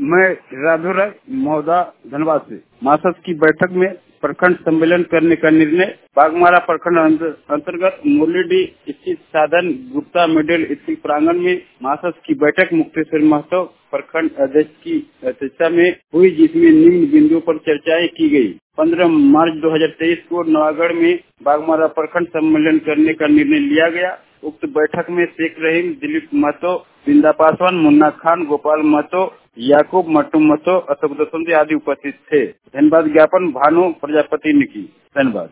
मैं राधु राय मौदा धनबाद से मासद की बैठक में प्रखंड सम्मेलन करने का निर्णय। बागमारा प्रखंड अंतर्गत मुरलीडी स्थित साधन गुप्ता मिडिल स्कूल प्रांगण में मासद की बैठक मुक्तेश्वर महतो प्रखंड अध्यक्ष की अध्यक्षता में हुई, जिसमें निम्न बिंदुओं पर चर्चाएं की गई। 15 मार्च 2023 को नवागढ़ में बागमारा प्रखंड सम्मेलन करने का निर्णय लिया गया। उक्त बैठक में शेख रहीम, दिलीप महतो, बिंदा पासवान, मुन्ना खान, गोपाल महतो, याकूब मट्टू महतो, अशोक दसवंती आदि उपस्थित थे। धन्यवाद ज्ञापन भानु प्रजापति ने की। धन्यवाद।